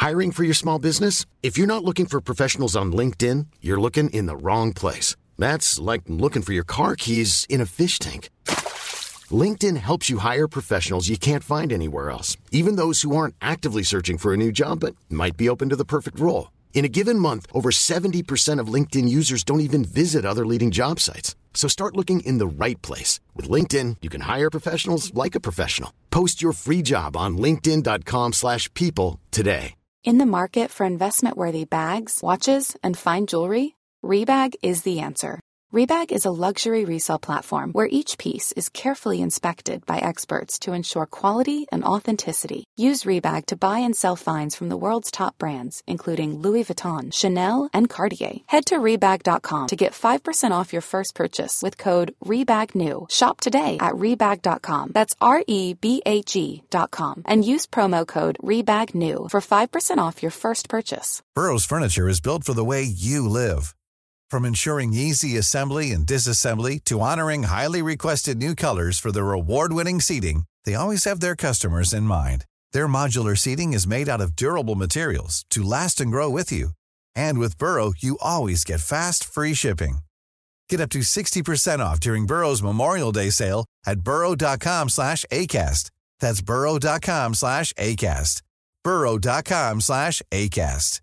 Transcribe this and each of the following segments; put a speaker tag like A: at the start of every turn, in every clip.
A: Hiring for your small business? If you're not looking for professionals on LinkedIn, you're looking in the wrong place. That's like looking for your car keys in a fish tank. LinkedIn helps you hire professionals you can't find anywhere else, even those who aren't actively searching for a new job but might be open to the perfect role. In a given month, over 70% of LinkedIn users don't even visit other leading job sites. So start looking in the right place. With LinkedIn, you can hire professionals like a professional. Post your free job on linkedin.com/people today.
B: In the market for investment-worthy bags, watches, and fine jewelry, Rebag is the answer. Rebag is a luxury resale platform where each piece is carefully inspected by experts to ensure quality and authenticity. Use Rebag to buy and sell finds from the world's top brands, including Louis Vuitton, Chanel, and Cartier. Head to Rebag.com to get 5% off your first purchase with code REBAGNEW. Shop today at Rebag.com. That's REBAG.com. And use promo code REBAGNEW for 5% off your first purchase.
C: Burrow's furniture is built for the way you live. From ensuring easy assembly and disassembly to honoring highly requested new colors for their award-winning seating, they always have their customers in mind. Their modular seating is made out of durable materials to last and grow with you. And with Burrow, you always get fast, free shipping. Get up to 60% off during Burrow's Memorial Day sale at burrow.com/ACAST. That's burrow.com/ACAST. burrow.com/ACAST.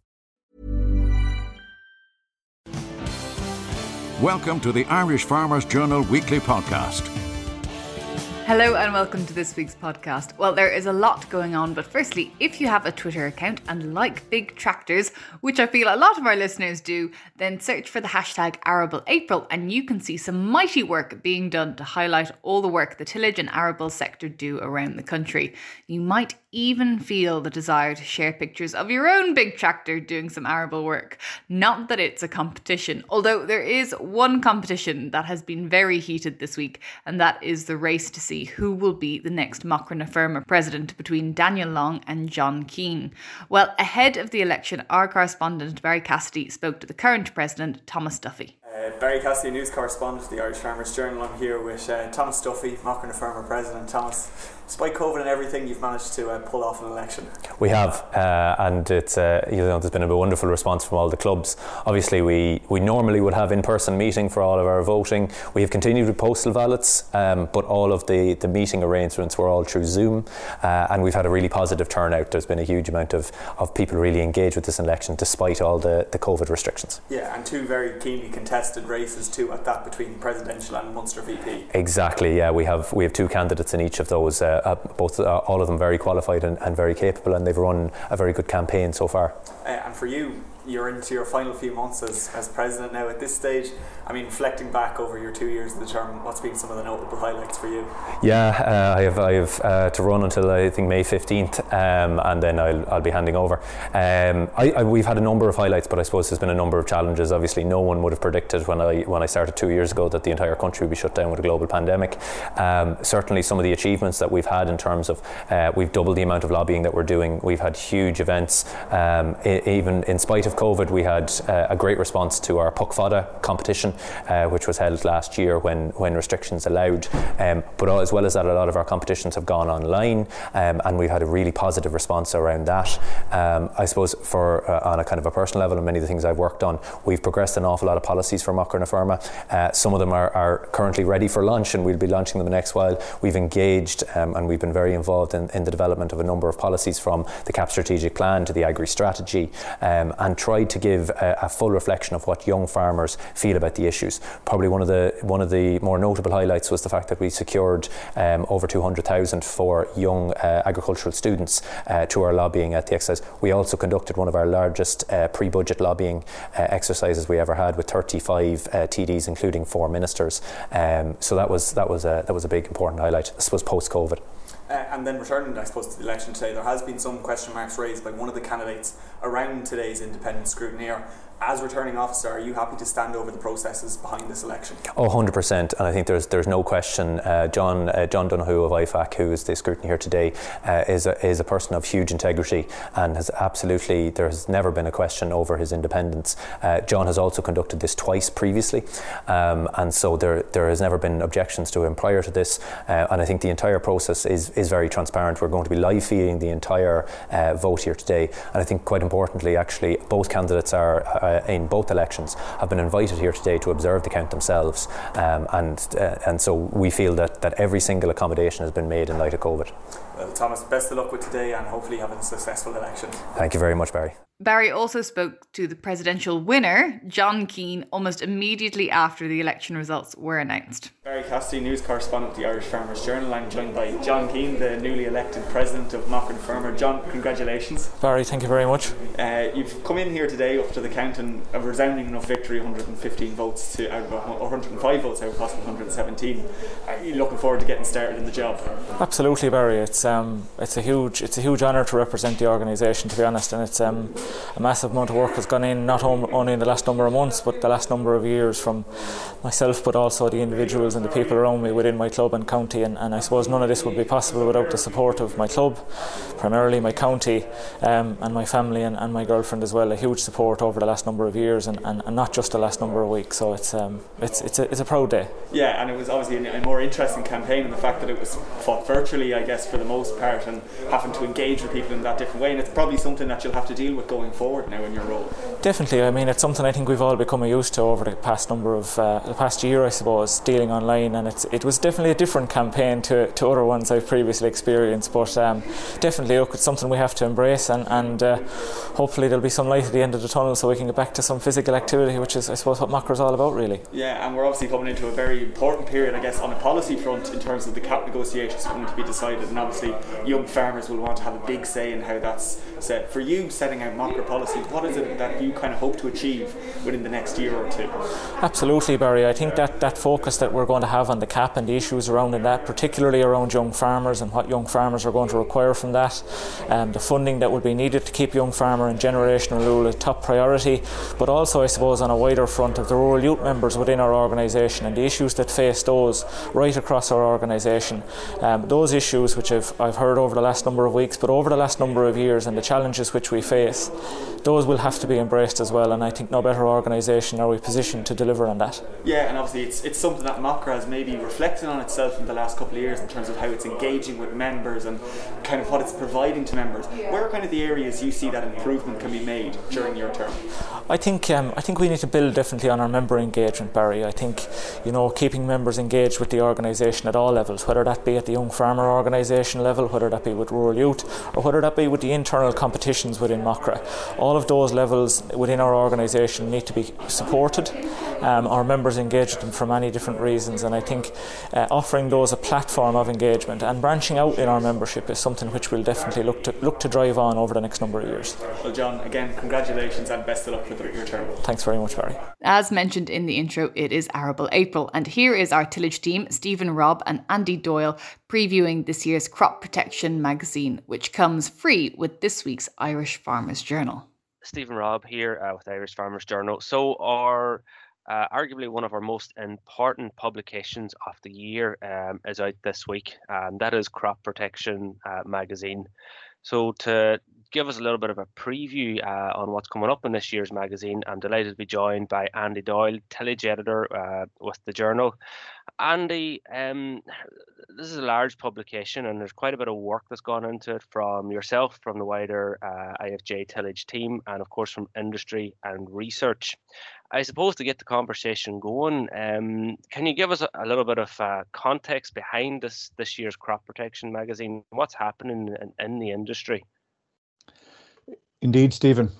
D: Welcome to the Irish Farmers Journal Weekly Podcast.
E: Hello and welcome to this week's podcast. Well, there is a lot going on, but firstly, if you have a Twitter account and like big tractors, which I feel a lot of our listeners do, then search for the hashtag ArableApril and you can see some mighty work being done to highlight all the work the tillage and arable sector do around the country. You might even feel the desire to share pictures of your own big tractor doing some arable work. Not that it's a competition, although there is one competition that has been very heated this week, and that is the race to see who will be the next Macra na Feirme president between Daniel Long and John Keane. Well, ahead of the election, our correspondent Barry Cassidy spoke to the current president, Thomas Duffy.
F: Barry Cassidy, news correspondent of the Irish Farmers Journal. I'm here with Thomas Duffy, Macra na Feirme president. Thomas, despite COVID and everything, you've managed to pull off an election.
G: We have, and it's there's been a wonderful response from all the clubs. Obviously, we normally would have in-person meeting for all of our voting. We have continued with postal ballots, but all of the meeting arrangements were all through Zoom, and we've had a really positive turnout. There's been a huge amount of people really engaged with this election, despite all the COVID restrictions.
F: Yeah, and two very keenly contested races too at that, between presidential and Munster VP.
G: Exactly, yeah. We have two candidates in each of those, all of them very qualified and very capable, and they've run a very good campaign so far.
F: And for you, you're into your final few months as president now. At this stage, I mean, reflecting back over your 2 years of the term, what's been some of the notable highlights for you?
G: Yeah, I have to run until I think May 15th, and then I'll be handing over. We've had a number of highlights, but I suppose there's been a number of challenges. Obviously, no one would have predicted when I started 2 years ago that the entire country would be shut down with a global pandemic. Certainly, some of the achievements that we've had in terms of we've doubled the amount of lobbying that we're doing. We've had huge events, even in spite of COVID. We had a great response to our Puck Fada competition, which was held last year when restrictions allowed. But as well as that, a lot of our competitions have gone online, and we've had a really positive response around that. I suppose on a kind of a personal level, and many of the things I've worked on, we've progressed an awful lot of policies for Macra na Feirme. Some of them are currently ready for launch, and we'll be launching them in the next while. We've engaged and we've been very involved in the development of a number of policies, from the CAP strategic plan to the agri strategy, and tried to give a full reflection of what young farmers feel about the issues. Probably one of the more notable highlights was the fact that we secured over 200,000 for young agricultural students to our lobbying at the exercise. We also conducted one of our largest pre-budget lobbying exercises we ever had, with 35 TDs, including 4 ministers. So that was a big important highlight, I suppose, post-COVID.
F: And then returning, I suppose, to the election today, there has been some question marks raised by one of the candidates around today's independent scrutineer. as returning officer, are you happy to stand over the processes behind this election?
G: Oh, 100%, and I think there's no question. John Donoghue of IFAC, who is the scrutiny here today, is a person of huge integrity and has absolutely, there has never been a question over his independence. John has also conducted this twice previously, and so there has never been objections to him prior to this, and I think the entire process is very transparent. We're going to be live feeding the entire vote here today, and I think quite importantly, actually, both candidates are in both elections have been invited here today to observe the count themselves, and so we feel that every single accommodation has been made in light of COVID.
F: Well, Thomas, best of luck with today and hopefully having a successful election.
G: Thank you very much, Barry.
E: Barry also spoke to the presidential winner, John Keane, almost immediately after the election results were announced.
F: Barry Cassidy, news correspondent of the Irish Farmers Journal. I'm joined by John Keane, the newly elected president of Maughrim Fermer. John, congratulations.
H: Barry, thank you very much.
F: You've come in here today up to the count and a resounding enough victory, 115 votes out of 105 votes out of possible 117. Are you looking forward to getting started in the job?
H: Absolutely, Barry. It's a huge honour to represent the organisation, to be honest, and it's a massive amount of work has gone in, not only in the last number of months but the last number of years, from myself but also the individuals and the people around me within my club and county, and I suppose none of this would be possible without the support of my club, primarily my county, and my family and my girlfriend as well. A huge support over the last number of years and not just the last number of weeks, so it's a proud day.
F: Yeah, and it was obviously a more interesting campaign in the fact that it was fought virtually, I guess, for the most part, and having to engage with people in that different way, and it's probably something that you'll have to deal with going forward now in your role.
H: Definitely. I mean, it's something I think we've all become used to over the past the past year, I suppose, dealing online, and it was definitely a different campaign to other ones I've previously experienced, but definitely, look, it's something we have to embrace, and hopefully there'll be some light at the end of the tunnel so we can get back to some physical activity, which is, I suppose, what Maughrim's all about, really.
F: Yeah, and we're obviously coming into a very important period, I guess, on a policy front in terms of the CAP negotiations going to be decided, and obviously young farmers will want to have a big say in how that's set. For you, setting out Maughrim policy, what is it that you kind of hope to achieve within the next year or two?
H: Absolutely, Barry. I think that focus that we're going to have on the CAP and the issues around that, particularly around young farmers and what young farmers are going to require from that, the funding that will be needed to keep young farmer and generational rule a top priority, but also, I suppose, on a wider front of the rural youth members within our organisation and the issues that face those right across our organisation. Those issues which I've heard over the last number of weeks, but over the last number of years, and the challenges which we face, those will have to be embraced as well, and I think no better organisation are we positioned to deliver on that.
F: Yeah, and obviously it's something that Maughrim has maybe reflected on itself in the last couple of years in terms of how it's engaging with members and kind of what it's providing to members. Where are kind of the areas you see that improvement can be made during your term?
H: I think we need to build definitely on our member engagement, Barry. I think, keeping members engaged with the organisation at all levels, whether that be at the young farmer organisation level, whether that be with rural youth, or whether that be with the internal competitions within Maughrim. All of those levels within our organisation need to be supported. Our members engage with them for many different reasons, and I think offering those a platform of engagement and branching out in our membership is something which we'll definitely look to drive on over the next number of years.
F: Well, John, again, congratulations and best of luck with your term.
H: Thanks very much, Barry.
E: As mentioned in the intro, it is Arable April, and here is our tillage team, Stephen Robb and Andy Doyle, previewing this year's Crop Protection magazine, which comes free with this week's Irish Farmers Journal.
I: Stephen Robb here with Irish Farmers Journal. So our arguably one of our most important publications of the year is out this week, and that is Crop Protection magazine. So to give us a little bit of a preview on what's coming up in this year's magazine, I'm delighted to be joined by Andy Doyle, tillage editor with the Journal. Andy, this is a large publication and there's quite a bit of work that's gone into it from yourself, from the wider IFJ tillage team, and of course from industry and research. I suppose to get the conversation going, can you give us a little bit of context behind this year's Crop Protection magazine? What's happening in the industry?
J: Indeed, Stephen.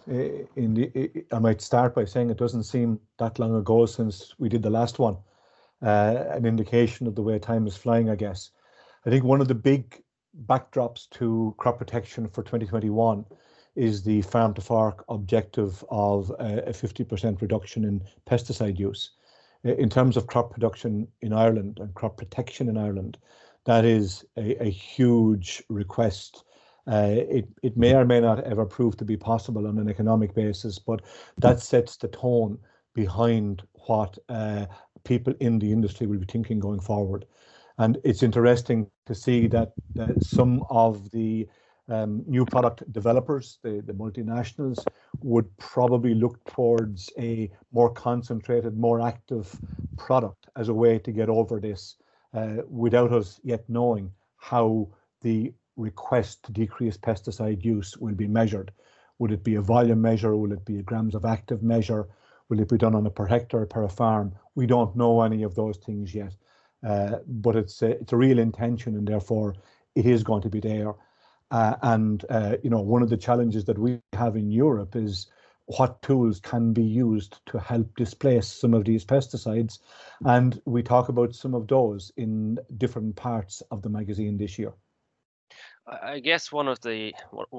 J: I might start by saying it doesn't seem that long ago since we did the last one. An indication of the way time is flying, I guess. I think one of the big backdrops to crop protection for 2021 is the farm to fork objective of a 50% reduction in pesticide use. In terms of crop production in Ireland and crop protection in Ireland, that is a huge request It may or may not ever prove to be possible on an economic basis, but that sets the tone behind what people in the industry will be thinking going forward. And it's interesting to see that some of the new product developers, the multinationals, would probably look towards a more concentrated, more active product as a way to get over this, without us yet knowing how the request to decrease pesticide use will be measured. Would it be a volume measure? Will it be a grams of active measure? Will it be done on a per hectare, per farm? We don't know any of those things yet, but it's a real intention, and therefore it is going to be there. One of the challenges that we have in Europe is what tools can be used to help displace some of these pesticides, and we talk about some of those in different parts of the magazine this year.
I: I guess one of the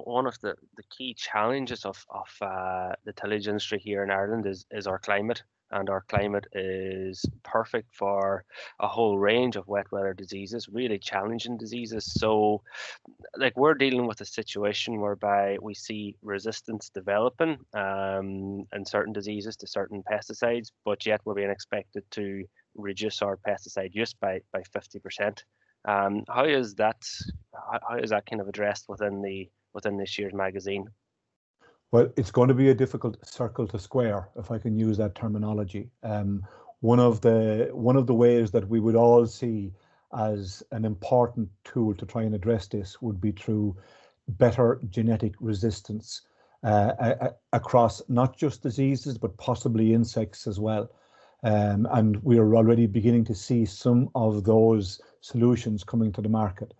I: key challenges of the tillage industry here in Ireland is our climate, and our climate is perfect for a whole range of wet weather diseases, really challenging diseases. So, like, we're dealing with a situation whereby we see resistance developing in certain diseases to certain pesticides, but yet we're being expected to reduce our pesticide use by 50%. How is that kind of addressed within this year's magazine?
J: Well, it's going to be a difficult circle to square, if I can use that terminology. One of the ways that we would all see as an important tool to try and address this would be through better genetic resistance across not just diseases, but possibly insects as well. And we are already beginning to see some of those solutions coming to the market.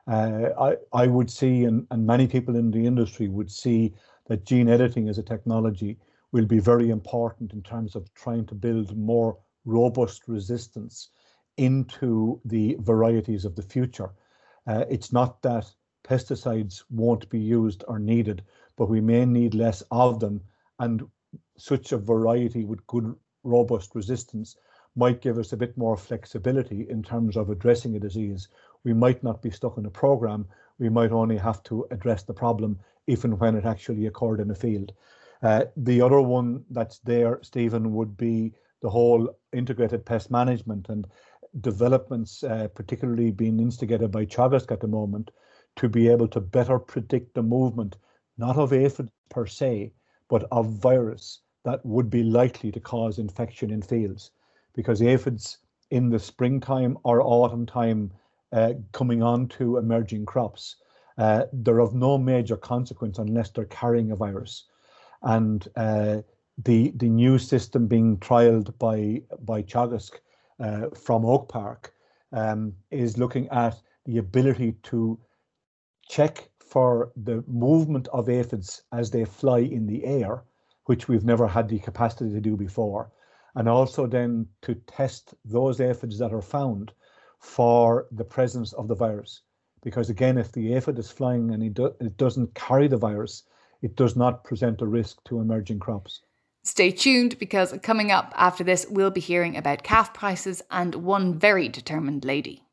J: I would see, and many people in the industry would see, that gene editing as a technology will be very important in terms of trying to build more robust resistance into the varieties of the future. It's not that pesticides won't be used or needed, but we may need less of them, and such a variety with good robust resistance might give us a bit more flexibility in terms of addressing a disease. We might not be stuck in a program. We might only have to address the problem if and when it actually occurred in the field. The other one that's there, Stephen, would be the whole integrated pest management and developments, particularly being instigated by Teagasc at the moment, to be able to better predict the movement, not of aphids per se, but of virus that would be likely to cause infection in fields. Because aphids in the springtime or autumn time coming on to emerging crops, they're of no major consequence unless they're carrying a virus. And the new system being trialled by Teagasc from Oak Park is looking at the ability to check for the movement of aphids as they fly in the air, which we've never had the capacity to do before, and also then to test those aphids that are found for the presence of the virus. Because again, if the aphid is flying and it doesn't carry the virus, it does not present a risk to emerging crops.
E: Stay tuned, because coming up after this, we'll be hearing about calf prices and one very determined lady.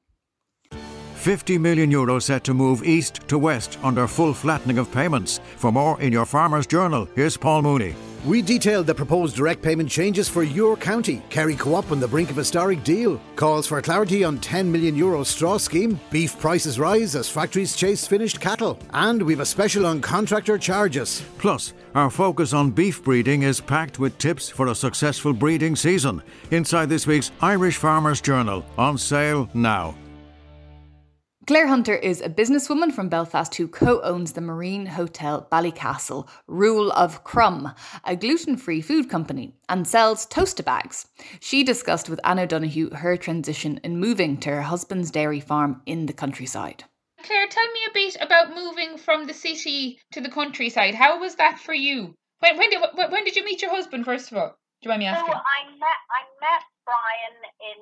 D: 50 million euro set to move east to west under full flattening of payments. For more in your Farmers Journal, here's Paul Mooney.
K: We detailed the proposed direct payment changes for your county. Kerry Co-op on the brink of a historic deal. Calls for clarity on €10 million straw scheme. Beef prices rise as factories chase finished cattle. And we've a special on contractor charges.
D: Plus, our focus on beef breeding is packed with tips for a successful breeding season. Inside this week's Irish Farmers Journal, on sale now.
E: Claire Hunter is a businesswoman from Belfast who co-owns the Marine Hotel Ballycastle, Rule of Crumb, a gluten-free food company, and sells toaster bags. She discussed with Anne O'Donoghue her transition in moving to her husband's dairy farm in the countryside.
L: Claire, tell me a bit about moving from the city to the countryside. How was that for you? When did you meet your husband, first of all? Do you mind me asking?
M: So I met Brian in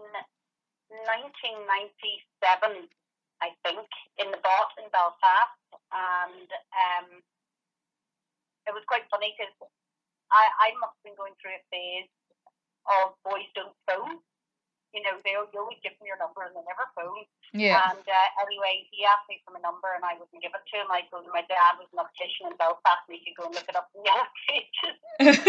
M: 1997. I think, in the Bot in Belfast, and it was quite funny because I must have been going through a phase of boys don't phone, you know, you always give them your number and they never phone.
L: Yeah.
M: And anyway, he asked me for my number and I wouldn't give it to him. I told him my dad was an optician in Belfast and he could go and look it up in the Yellow Pages.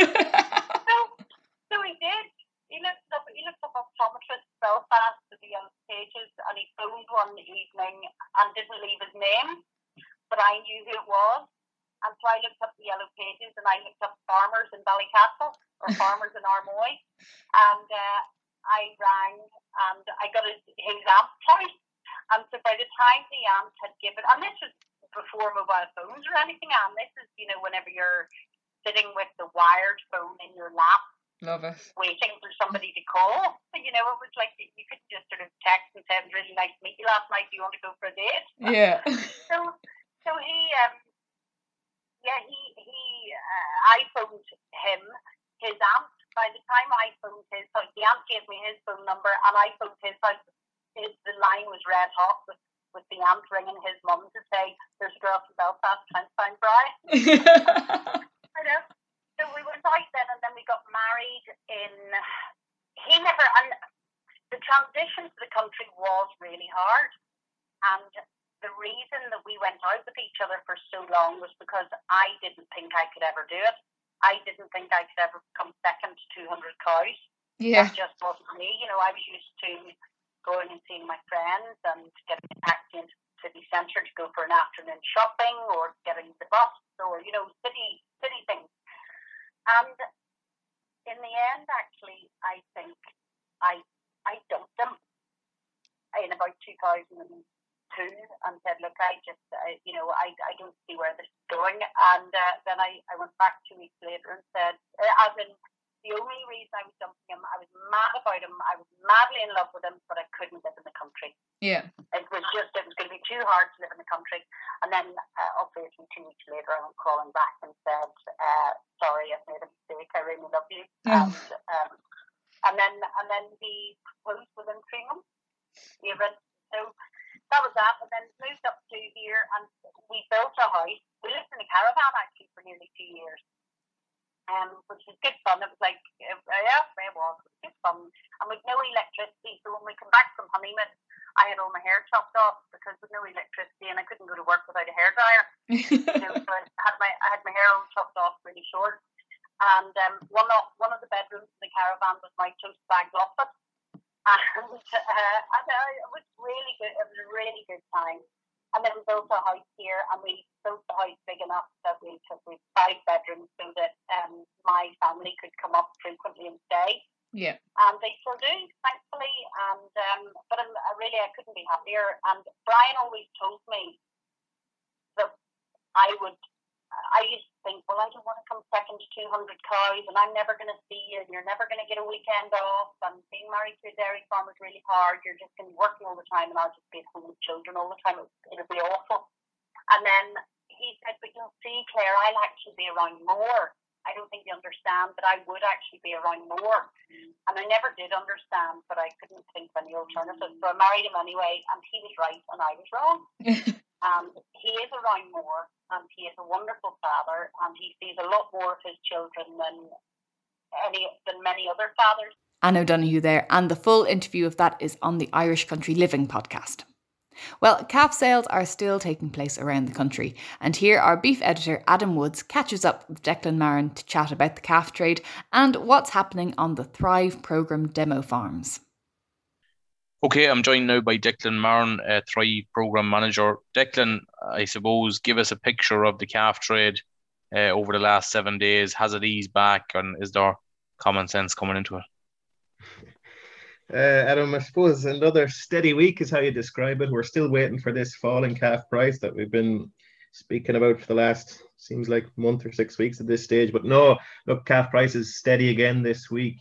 M: so he did. He looked up optometrist Belfast in the Yellow Pages, and he phoned one evening and didn't leave his name, but I knew who it was. And so I looked up the Yellow Pages and I looked up farmers in Ballycastle or farmers in Armoy, and I rang and I got his aunt's house. And so by the time the aunt had given, and this was before mobile phones or anything, and this is, you know, whenever you're sitting with the wired phone in your lap,
L: love it,
M: waiting for somebody to call. You know, it was like you could just sort of text and say, "It was really nice to meet you last night. Do you want to go for a date?"
L: Yeah.
M: So he, I phoned him, his aunt. By the time I phoned his house, the aunt gave me his phone number, and I phoned his house. The line was red hot with the aunt ringing his mum to say, "There's a girl from Belfast trying to find Brian." I know. So we went out then, and then we got married and the transition to the country was really hard. And the reason that we went out with each other for so long was because I didn't think I could ever do it. I didn't think I could ever come second to 200 cows.
L: Yeah.
M: That just wasn't me. You know, I was used to going and seeing my friends and getting a taxi into the city centre to go for an afternoon shopping or getting the bus or, you know, city things. And in the end, actually, I think I dumped them in about 2002 and said, "Look, I don't see where this is going." And then I went back 2 weeks later and said, as in, the only reason I was dumping him, I was mad about him, I was madly in love with him, but I couldn't live in the country.
L: Yeah.
M: It was going to be too hard to live in the country. And then, obviously, 2 weeks later, I went calling back and said, "Sorry, I've made a mistake. I really love you."
L: Oh.
M: And then he proposed within 3 months. So that was that. And then moved up to here, and we built a house. We lived in a caravan actually for nearly 2 years. Which was good fun. It was like, it was good fun. And with no electricity, so when we come back from honeymoon, I had all my hair chopped off because with no electricity, and I couldn't go to work without a hairdryer. So I had my hair all chopped off really short. And one of the bedrooms in the caravan was my toast bag loft. And it was really good. It was a really good time. And then we built a house here, and we built the house big enough that we took 5 bedrooms so that my family could come up frequently and stay.
L: Yeah.
M: And they still do, thankfully. And but I couldn't be happier. And Brian always told me that I used to think, well, I don't want to come second to 200 cows, and I'm never going to see you, and you're never going to get a weekend off, and being married to a dairy farmer is really hard. You're just going to be working all the time, and I'll just be at home with children all the time. It'll be awful. And then he said, but you'll see, Claire, I'll actually be around more. I don't think you understand, but I would actually be around more. And I never did understand, but I couldn't think of any alternative. So I married him anyway, and he was right, and I was wrong. He is around more, and he is a wonderful father, and he sees a lot more of his children than many other fathers.
E: Anne O'Donoghue there, and the full interview of that is on the Irish Country Living podcast. Well, calf sales are still taking place around the country, and here our beef editor Adam Woods catches up with Declan Marin to chat about the calf trade and what's happening on the Thrive programme demo farms.
N: Okay, I'm joined now by Declan Marin, Thrive Programme Manager. Declan, I suppose, give us a picture of the calf trade over the last 7 days. Has it eased back, and is there common sense coming into it?
O: Adam, I suppose another steady week is how you describe it. We're still waiting for this fall in calf price that we've been speaking about for the last, seems like month or 6 weeks at this stage. But no, look, calf price is steady again this week.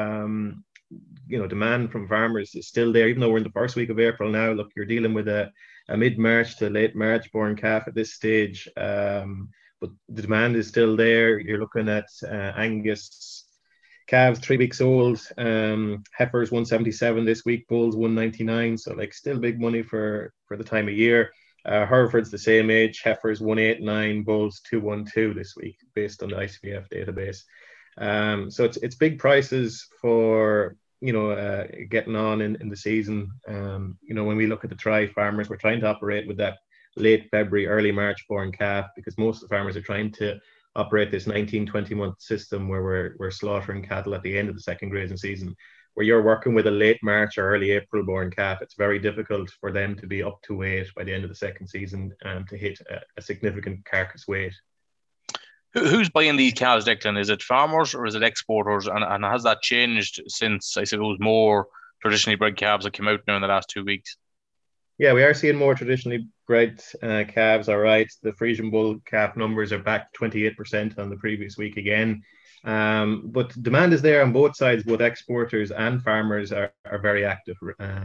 O: Demand from farmers is still there, even though we're in the first week of April now. Look, you're dealing with a mid-March to late March born calf at this stage. But the demand is still there. You're looking at Angus calves 3 weeks old, heifers 177 this week, bulls 199. So like still big money for the time of year. Herefords the same age, heifers 189, bulls 212 this week based on the ICVF database. So it's big prices for getting on in the season. When we look at the Try farmers, we're trying to operate with that late February, early March born calf, because most of the farmers are trying to operate this 19-20 month system where we're slaughtering cattle at the end of the second grazing season. Where you're working with a late March or early April born calf, it's very difficult for them to be up to weight by the end of the second season to hit a significant carcass weight.
N: Who's buying these calves, Declan? Is it farmers or is it exporters? And has that changed since, I suppose, more traditionally bred calves have come out now in the last 2 weeks?
O: Yeah, we are seeing more traditionally bred calves, all right. The Frisian Bull calf numbers are back 28% on the previous week again. But demand is there on both sides. Both exporters and farmers are very active.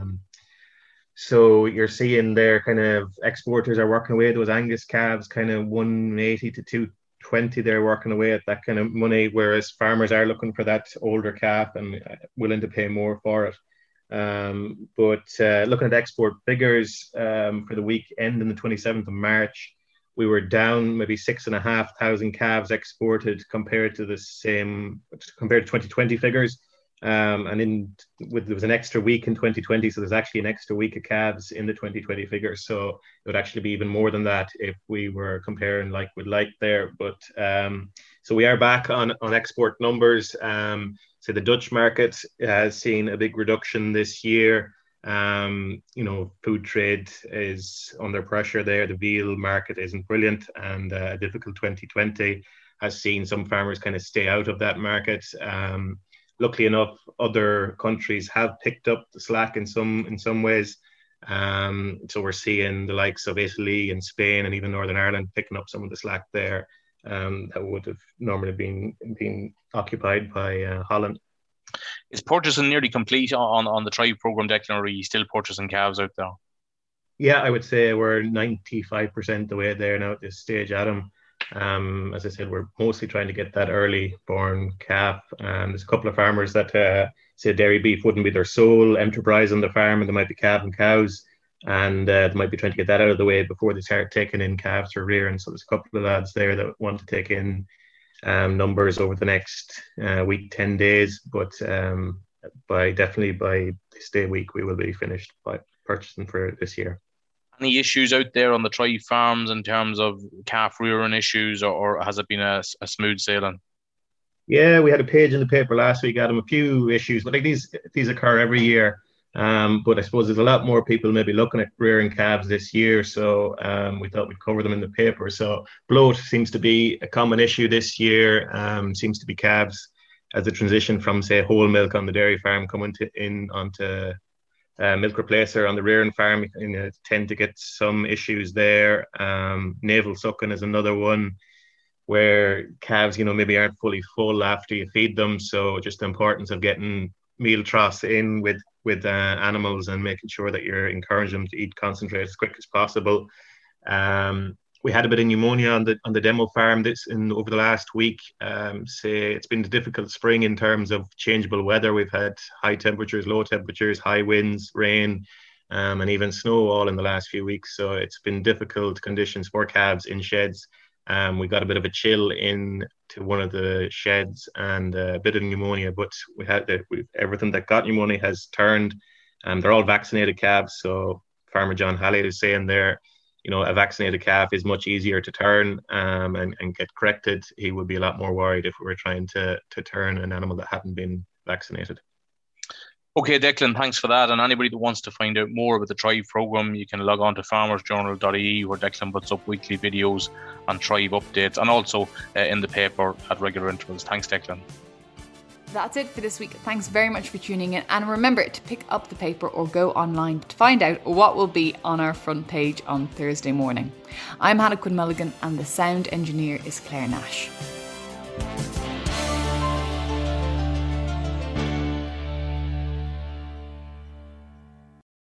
O: So you're seeing there kind of exporters are working away those Angus calves, kind of 180 to 220. They're working away at that kind of money, whereas farmers are looking for that older calf and willing to pay more for it. But looking at export figures for the week ending the 27th of March, we were down maybe 6,500 calves exported compared to 2020 figures. And there was an extra week in 2020, so there's actually an extra week of calves in the 2020 figures. So it would actually be even more than that if we were comparing like with like there. But so we are back on export numbers. So the Dutch market has seen a big reduction this year. Food trade is under pressure there. The veal market isn't brilliant, and a difficult 2020 has seen some farmers kind of stay out of that market. Luckily enough, other countries have picked up the slack in some ways. So we're seeing the likes of Italy and Spain and even Northern Ireland picking up some of the slack there that would have normally been occupied by Holland.
N: Is purchasing nearly complete on the Try program, Declan, or are you still purchasing calves out there?
O: Yeah, I would say we're 95% the way there now at this stage, Adam. As I said, we're mostly trying to get that early born calf. There's a couple of farmers that say dairy beef wouldn't be their sole enterprise on the farm, and there might be calf and cows, and they might be trying to get that out of the way before they start taking in calves for rearing. So there's a couple of lads there that want to take in numbers over the next week, 10 days. But by this day week, we will be finished by purchasing for this year.
N: Any issues out there on the Try farms in terms of calf rearing issues, or has it been a smooth sailing?
O: Yeah, we had a page in the paper last week, Adam, a few issues, but like these occur every year. But I suppose there's a lot more people maybe looking at rearing calves this year, so we thought we'd cover them in the paper. So bloat seems to be a common issue this year. Seems to be calves as a transition from, say, whole milk on the dairy farm coming onto milk replacer on the rearing farm. Tend to get some issues there. Navel sucking is another one where calves, maybe aren't fully full after you feed them. So just the importance of getting meal troughs in with animals and making sure that you're encouraging them to eat concentrate as quick as possible. We had a bit of pneumonia on the demo farm over the last week. Say it's been a difficult spring in terms of changeable weather. We've had high temperatures, low temperatures, high winds, rain, and even snow all in the last few weeks. So it's been difficult conditions for calves in sheds. We got a bit of a chill in to one of the sheds and a bit of pneumonia, but everything that got pneumonia has turned. They're all vaccinated calves. So Farmer John Halley is saying there, a vaccinated calf is much easier to turn and get corrected. He would be a lot more worried if we were trying to turn an animal that hadn't been vaccinated.
N: Okay, Declan, thanks for that. And anybody that wants to find out more about the Thrive programme, you can log on to farmersjournal.ie, where Declan puts up weekly videos and Thrive updates, and also in the paper at regular intervals. Thanks, Declan.
E: That's it for this week. Thanks very much for tuning in. And remember to pick up the paper or go online to find out what will be on our front page on Thursday morning. I'm Hannah Quinn Mulligan and the sound engineer is Claire Nash.